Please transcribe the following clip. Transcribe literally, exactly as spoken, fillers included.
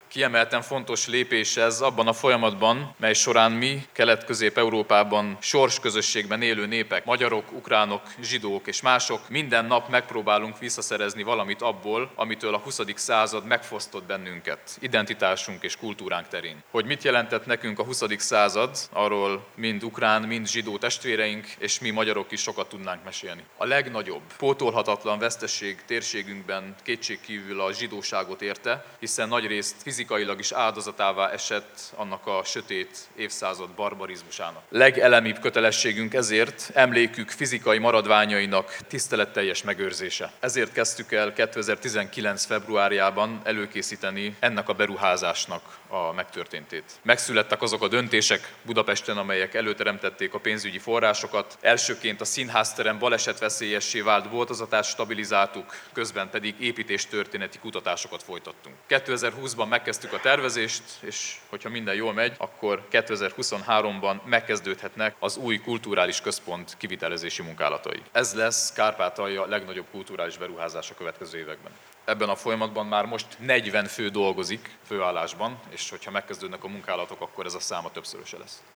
Kiemelten fontos lépés ez abban a folyamatban, mely során mi, Kelet-Közép-Európában sorsközösségben élő népek, magyarok, ukránok, zsidók és mások minden nap megpróbálunk visszaszerezni valamit abból, amitől a huszadik század megfosztott bennünket, identitásunk és kultúránk terén. Hogy mit jelentett nekünk a huszadik század, arról mind ukrán, mind zsidó testvéreink és mi magyarok is sokat tudnánk mesélni. A legnagyobb, pótolhatatlan veszteség térségünkben kétségkívül a zsidóságot érte, hiszen nagyrészt fizikailag is áldozatává esett annak a sötét évszázad barbarizmusának. Legelemibb kötelességünk ezért emlékük fizikai maradványainak tiszteletteljes megőrzése. Ezért kezdtük el kétezer-tizenkilenc februárjában előkészíteni ennek a beruházásnak a megtörténtét. Megszülettek azok a döntések Budapesten, amelyek előteremtették a pénzügyi forrásokat. Elsőként a színházterem balesetveszélyessé vált boltozatát stabilizáltuk, közben pedig építéstörténeti kutatásokat folytattunk. kétezer-húszban megkezdtük a tervezést, és hogyha minden jól megy, akkor kétezer-huszonháromban megkezdődhetnek az új kulturális központ kivitelezési munkálatai. Ez lesz Kárpátalja legnagyobb kulturális beruházás a következő években. Ebben a folyamatban már most negyven fő dolgozik főállásban, és hogyha megkezdődnek a munkálatok, akkor ez a száma többszöröse lesz.